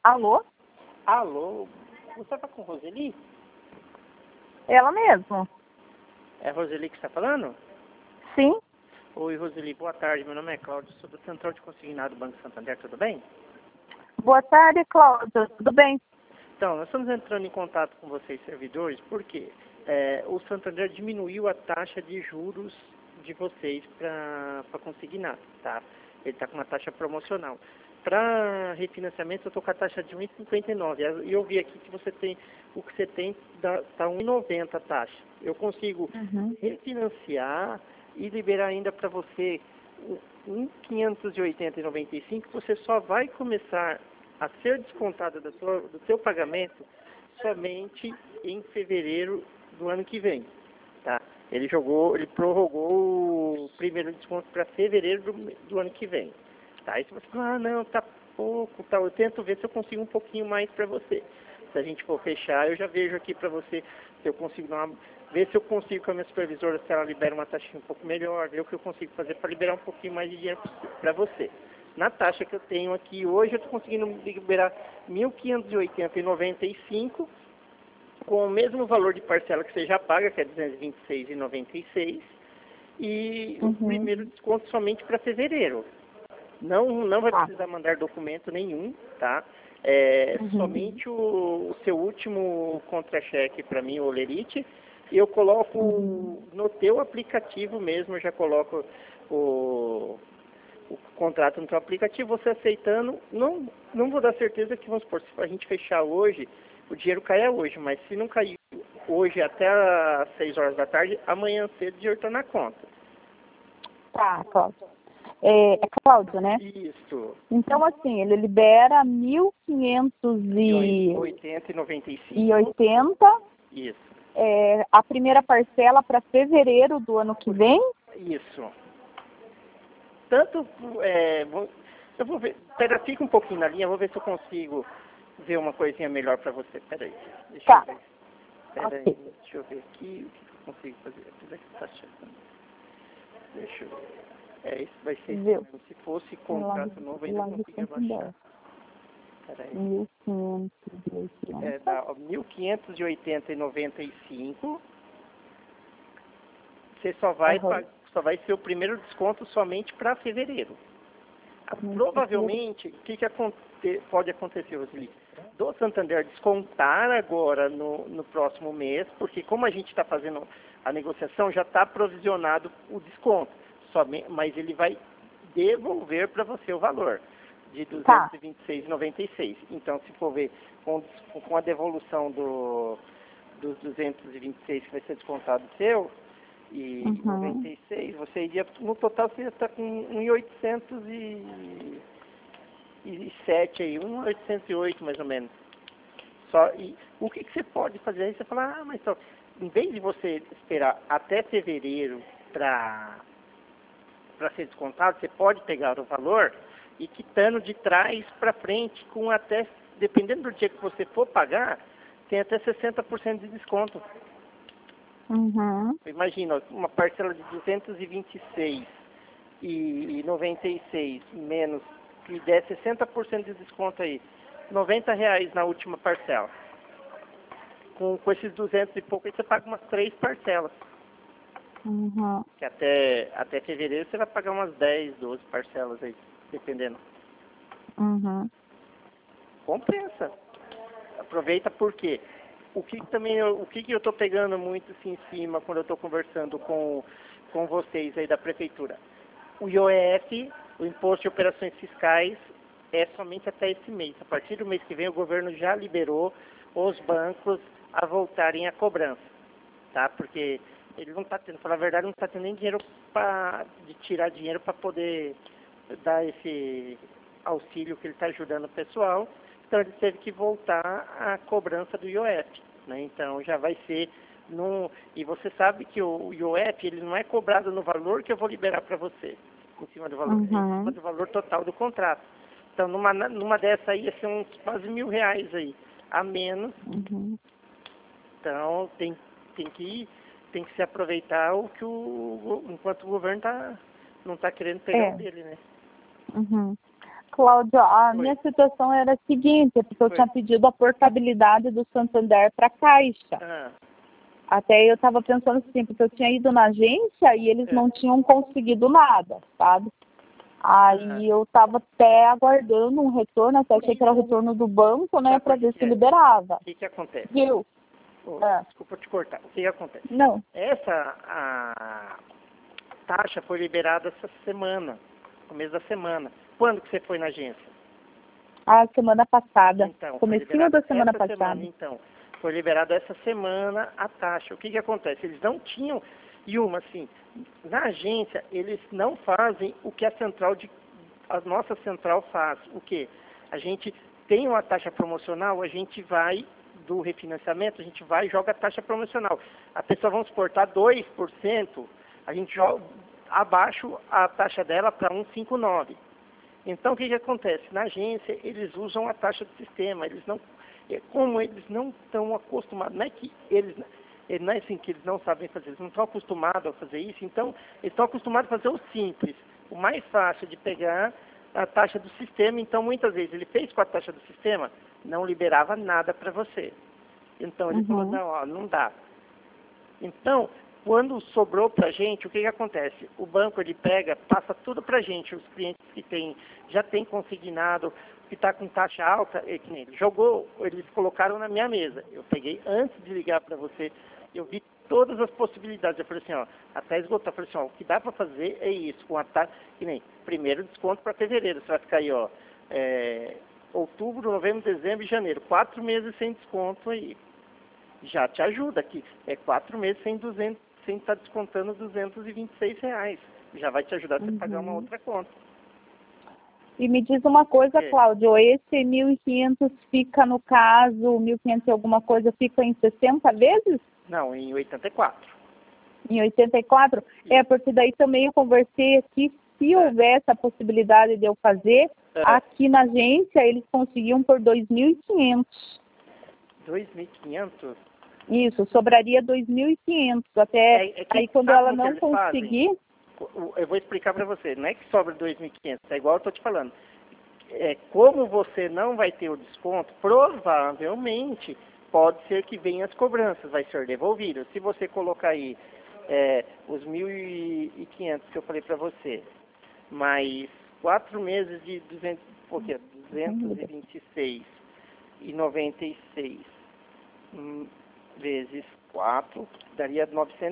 Alô? Alô, você tá com Roseli? Ela mesmo. É a Roseli que está falando? Sim. Oi, Roseli, boa tarde. Meu nome é Cláudio, sou do Central de Consignado do Banco Santander, tudo bem? Boa tarde, Cláudia. Tudo bem? Então, nós estamos entrando em contato com vocês, servidores, porque o Santander diminuiu a taxa de juros de vocês para consignado, tá? Ele está com uma taxa promocional. Para refinanciamento, eu estou com a taxa de 1,59. E eu vi aqui que você tem, o que você tem está 1,90 a taxa. Eu consigo refinanciar e liberar ainda para você 1.580,95. Você só vai começar a ser descontada do seu pagamento somente em fevereiro do ano que vem, tá? Ele prorrogou o primeiro desconto para fevereiro do ano que vem, tá? Aí se você falar, não, tá pouco, tá, eu tento ver se eu consigo um pouquinho mais para você. Se a gente for fechar, eu já vejo aqui para você se eu consigo ver se eu consigo com a minha supervisora, se ela libera uma taxa um pouco melhor, ver o que eu consigo fazer para liberar um pouquinho mais de dinheiro para você. Na taxa que eu tenho aqui hoje, eu estou conseguindo liberar R$ 1.580,95 com o mesmo valor de parcela que você já paga, que é R$ 226,96, e o primeiro desconto somente para fevereiro. Não vai precisar mandar documento nenhum, tá? Somente o seu último contra-cheque para mim, o Olerite, e eu coloco no teu aplicativo mesmo, eu já coloco o contrato no seu aplicativo, você aceitando, não vou dar certeza que, vamos supor, se a gente fechar hoje, o dinheiro caia hoje, mas se não cair hoje até às 6 horas da tarde, amanhã cedo o dinheiro está na conta. Tá, Cláudio. É Cláudio, né? Isso. Então, assim, ele libera 1.580,95. Isso. A primeira parcela para fevereiro do ano que vem? Isso. Eu vou ver, fica um pouquinho na linha, vou ver se eu consigo ver uma coisinha melhor para você. Peraí, deixa eu ver. Peraí, deixa eu ver aqui o que eu consigo fazer. Apesar que tá chegando. Deixa eu ver. Isso vai ser mesmo. Se fosse contrato novo, ainda conseguia baixar. Peraí. 1.580. Dá 1.580,95. Você só vai ser o primeiro desconto somente para fevereiro. Provavelmente, o que pode acontecer, Roseli? Do Santander descontar agora no próximo mês, porque como a gente está fazendo a negociação, já está provisionado o desconto, mas ele vai devolver para você o valor de R$ 226,96. Então, se for ver com a devolução dos 226 que vai ser descontado seu, e 96, você iria, no total você ia estar com 1.807 aí, 1.808 mais ou menos. E o que você pode fazer aí? Você fala, mas só, em vez de você esperar até fevereiro para ser descontado, você pode pegar o valor e quitando de trás para frente, com até, dependendo do dia que você for pagar, tem até 60% de desconto. Imagina, uma parcela de 226,96 menos, que der 60% de desconto aí, R$ 90 na última parcela. Com esses 200 e pouco, aí você paga umas 3 parcelas. Que até fevereiro você vai pagar umas 10, 12 parcelas aí, dependendo. Compensa. Aproveita porque o que eu estou pegando muito assim, em cima quando eu estou conversando com vocês aí da prefeitura. O IOF, o Imposto de Operações Fiscais, é somente até esse mês. A partir do mês que vem, o governo já liberou os bancos a voltarem à cobrança, tá? Porque ele não está tendo, falar a verdade, não está tendo nem dinheiro de tirar dinheiro para poder dar esse auxílio que ele está ajudando o pessoal. Então ele teve que voltar à cobrança do IOF, né? Então já vai ser e você sabe que o IOF ele não é cobrado no valor que eu vou liberar para você, em cima do valor, é em cima do valor total do contrato. Então numa dessa aí ia ser uns quase R$ 1.000 aí, a menos. Então tem que se aproveitar enquanto o governo não está querendo pegar o dele, né? Cláudia, a Oi. minha situação era a seguinte, porque eu Oi. tinha pedido a portabilidade do Santander para a Caixa. Ah, Até eu estava pensando assim, porque eu tinha ido na agência e eles não tinham conseguido nada, sabe? Aí eu estava até aguardando um retorno, até achei que era o retorno do banco, né, Sabe para por que ver que se é? liberava. o que que acontece? Viu? Desculpa te cortar. O que que acontece? Não. A taxa foi liberada essa semana, no começo da semana. Quando que você foi na agência? A semana passada, Então, foi comecinho liberado da semana essa passada. semana, então. Foi liberado essa semana a taxa. O que que acontece? Eles não tinham, assim, na agência, eles não fazem o que a nossa central faz. O quê? A gente tem uma taxa promocional, a gente vai, do refinanciamento, a gente vai e joga a taxa promocional. A pessoa, vamos exportar 2%, a gente joga abaixo a taxa dela para 1,59. Então, o que que acontece? Na agência, eles usam a taxa do sistema. Como eles não estão acostumados, não é que não é assim que eles não sabem fazer, eles não estão acostumados a fazer isso, então eles estão acostumados a fazer o simples, o mais fácil de pegar a taxa do sistema. Então, muitas vezes, ele fez com a taxa do sistema, não liberava nada para você. Então, ele falou, não, ó, não dá. Então, quando sobrou para a gente, o que que acontece? O banco, ele pega, passa tudo para a gente, os clientes que já tem consignado, que está com taxa alta, que nem ele jogou, eles colocaram na minha mesa. Eu peguei, antes de ligar para você, eu vi todas as possibilidades. Eu falei assim, ó, até esgotar. Eu falei assim, ó, o que dá para fazer é isso, com a taxa, que nem, primeiro desconto para fevereiro, você vai ficar aí, ó, outubro, novembro, dezembro e janeiro, 4 meses sem desconto aí. Já te ajuda aqui. 4 meses sem estar descontando R$ 226. Já vai te ajudar a você pagar uma outra conta. E me diz uma coisa, Cláudio, esse 1.500 fica, no caso, 1.500 e alguma coisa, fica em 60 vezes? Não, em 84. Em 84? Porque daí também eu conversei aqui, se houvesse a possibilidade de eu fazer, aqui na agência eles conseguiam por 2.500. 2.500? Isso, sobraria 2.500. Até aí quando ela não conseguir... Eu vou explicar para você, não é que sobra 2.500, é igual eu estou te falando. Como você não vai ter o desconto, provavelmente pode ser que venha as cobranças, vai ser devolvido. Se você colocar aí os 1.500 que eu falei para você, mais 4 meses de 226,96 vezes 4, daria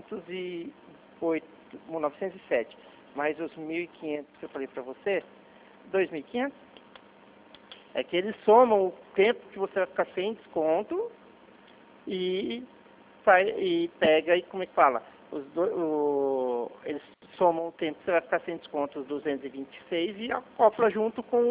907. Mais os 1.500 que eu falei para você, 2.500. É que eles somam o tempo que você vai ficar sem desconto e pega e, como é que fala? Eles somam o tempo que você vai ficar sem desconto, os 226, e acopla junto com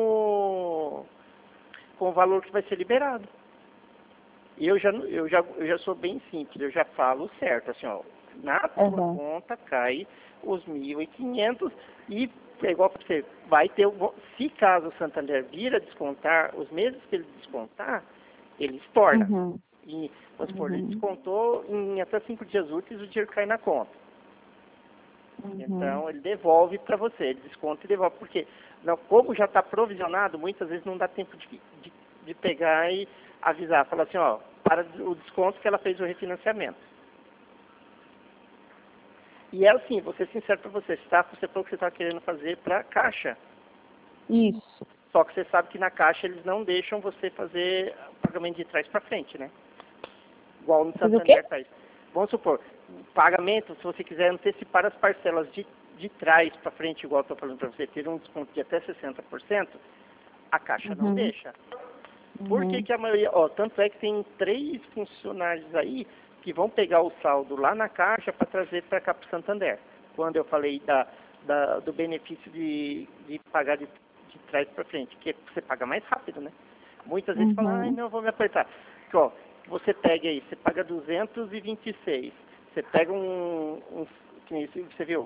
o valor que vai ser liberado. E eu já sou bem simples, eu já falo certo, assim, ó, na sua conta cai os 1.500 e é igual para você, vai ter, se caso o Santander vir a descontar, os meses que ele descontar, ele estorna. E, vamos supor, ele descontou em até 5 dias úteis, o dinheiro cai na conta. Então, ele devolve para você, ele desconta e devolve, porque não, como já está provisionado, muitas vezes não dá tempo de pegar e avisar, falar assim, ó, para o desconto que ela fez o refinanciamento. E é assim, vou ser sincero para você, você falou que você está querendo fazer para a Caixa. Isso. Só que você sabe que na Caixa eles não deixam você fazer pagamento de trás para frente, né? Igual no Santander faz. Vamos supor, pagamento, se você quiser antecipar as parcelas de trás para frente, igual eu estou falando para você, ter um desconto de até 60%, a Caixa não deixa. Por que que a maioria... tanto é que tem 3 funcionários aí que vão pegar o saldo lá na Caixa para trazer para cá para o Santander. Quando eu falei do benefício de pagar de trás para frente, que você paga mais rápido, né? Muitas vezes falam, não, vou me apertar. Porque, você pega aí, você paga 226, você pega que você viu,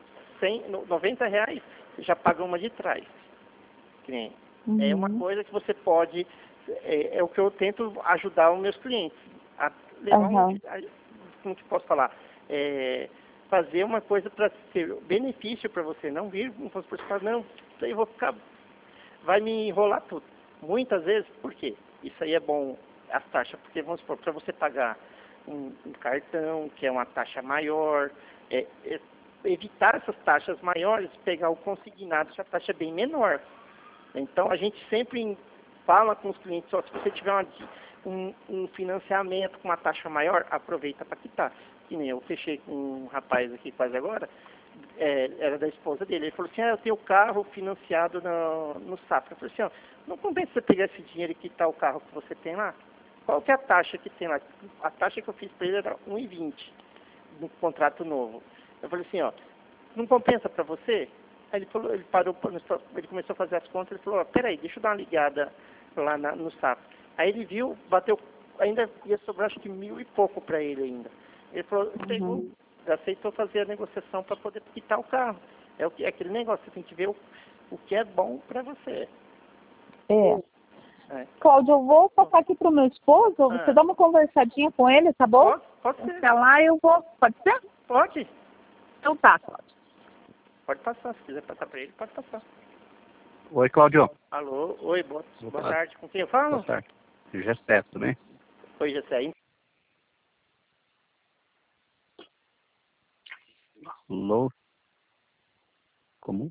R$90, você já paga uma de trás. Que nem, é uma coisa que você pode, é o que eu tento ajudar os meus clientes, a levar como que posso falar, fazer uma coisa para ser benefício para você, não vir, não fosse por não, eu vou ficar, vai me enrolar tudo. Muitas vezes, por quê? Isso aí é bom, as taxas, porque vamos supor, para você pagar um cartão, que é uma taxa maior, evitar essas taxas maiores, pegar o consignado, que a taxa é bem menor. Então, a gente sempre fala com os clientes, ó, se você tiver um financiamento com uma taxa maior, aproveita para quitar. Que nem eu fechei com um rapaz aqui quase agora, era da esposa dele. Ele falou assim, eu tenho o carro financiado no Safra. Eu falei assim, ó, não compensa você pegar esse dinheiro e quitar o carro que você tem lá? Qual que é a taxa que tem lá? A taxa que eu fiz para ele era 1,20 no contrato novo. Eu falei assim, ó, não compensa para você? Aí ele falou, ele parou, ele começou a fazer as contas, ele falou, ó, peraí, deixa eu dar uma ligada lá no Safra. Aí ele viu, bateu, ainda ia sobrar acho que 1.000 e pouco para ele ainda. Ele falou, pegou, aceitou fazer a negociação para poder quitar o carro. É aquele negócio, você tem que ver o que é bom para você. Cláudio, eu vou passar aqui pro meu esposo, você dá uma conversadinha com ele, tá bom? Pode ser. Até lá eu vou, pode ser? Pode. Então tá, Cláudio. Pode passar, se quiser passar para ele, pode passar. Oi, Cláudio. Alô, oi, boa tarde. Com quem eu falo? Boa tarde. Gessé, tudo bem? Oi, Gessé. Alô? Como?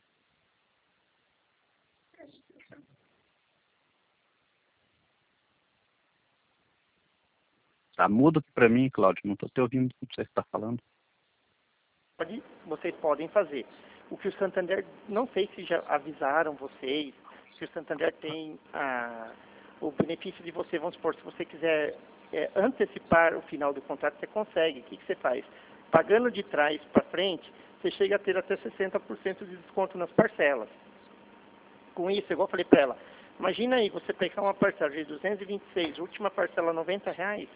Tá mudo aqui pra mim, Cláudio. Não tô te ouvindo o que você está falando. Vocês podem fazer. O que o Santander, não sei se já avisaram vocês, que o Santander tem o benefício de você, vamos supor, se você quiser antecipar o final do contrato, você consegue. O que você faz? Pagando de trás para frente, você chega a ter até 60% de desconto nas parcelas. Com isso, igual eu falei para ela, imagina aí, você pegar uma parcela de 226, última parcela R$90,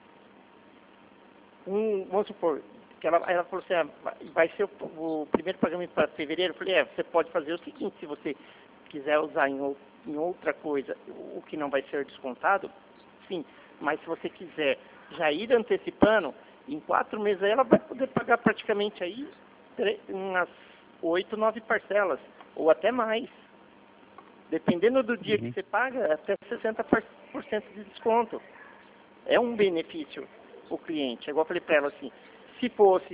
vamos supor, que ela falou assim, vai ser o primeiro pagamento para fevereiro. Eu falei, você pode fazer o seguinte, se você quiser usar em outra coisa, o que não vai ser descontado, sim, mas se você quiser já ir antecipando, em 4 meses aí ela vai poder pagar praticamente aí umas 8, 9 parcelas, ou até mais. Dependendo do dia que você paga, até 60% de desconto. É um benefício o cliente. Igual eu falei para ela assim, se fosse,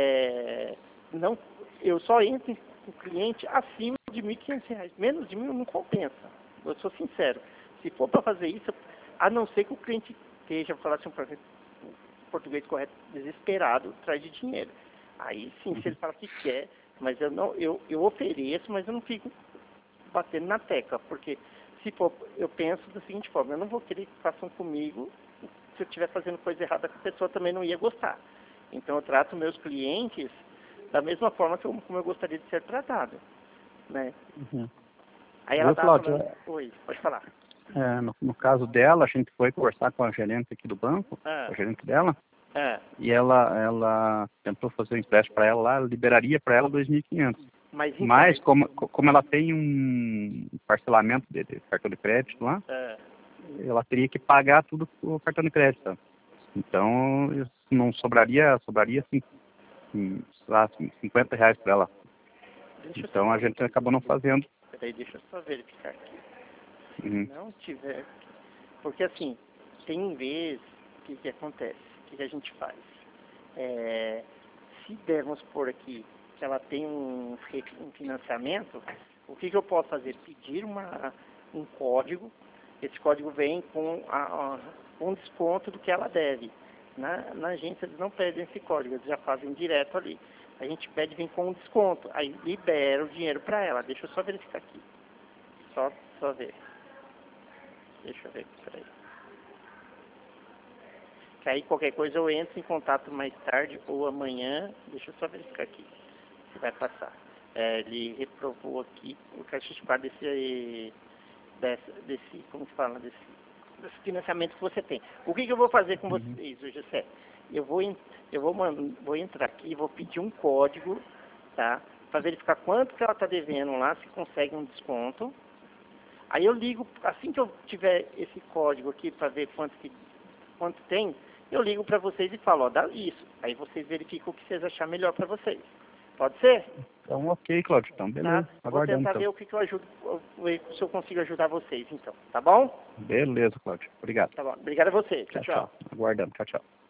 eu só entro com o cliente acima de R$1.500. Menos de 1.000 não compensa. Eu sou sincero. Se for para fazer isso, a não ser que o cliente esteja, falar assim, português correto, desesperado, atrás de dinheiro. Aí sim, se ele fala que quer, mas eu ofereço, mas eu não fico batendo na tecla, porque se for, eu penso da seguinte forma, eu não vou querer que façam comigo se eu estiver fazendo coisa errada, que a pessoa também não ia gostar. Então eu trato meus clientes da mesma forma como eu gostaria de ser tratado, né? Aí ela estava falando, oi, pode falar. No caso dela, a gente foi conversar com a gerente aqui do banco, a gerente dela, e ela tentou fazer um empréstimo para ela lá, liberaria para ela 2.500. Mas como ela tem um parcelamento de cartão de crédito lá, ela teria que pagar tudo com o cartão de crédito. Então, não sobraria assim, R$50 para ela. Então, a gente acabou não fazendo. Peraí, deixa eu só verificar aqui. Se não tiver... Porque assim, tem vezes, o que acontece? O que a gente faz? Se dermos por aqui que ela tem um financiamento, o que eu posso fazer? Pedir um código. Esse código vem com um desconto do que ela deve. Na agência eles não pedem esse código, eles já fazem direto ali. A gente pede vir com um desconto, aí libera o dinheiro para ela. Deixa eu só verificar aqui. Só ver. Deixa eu ver aqui, peraí. Que aí qualquer coisa eu entro em contato mais tarde ou amanhã. Deixa eu só verificar aqui se vai passar. Ele reprovou aqui o certificado desse, como se fala, desse financiamento que você tem. O que eu vou fazer com vocês hoje, José? Eu vou entrar aqui e vou pedir um código, tá? Para verificar quanto que ela está devendo lá, se consegue um desconto. Aí eu ligo, assim que eu tiver esse código aqui para ver quanto tem, eu ligo para vocês e falo, dá isso. Aí vocês verificam o que vocês acharem melhor para vocês. Pode ser? Então, ok, Cláudio. Então, beleza. Tá? Vou tentar ver o que eu ajudo, se eu consigo ajudar vocês, então. Tá bom? Beleza, Cláudio. Obrigado. Tá bom. Obrigado a você. Tchau, tchau. Aguardando. Tchau, tchau.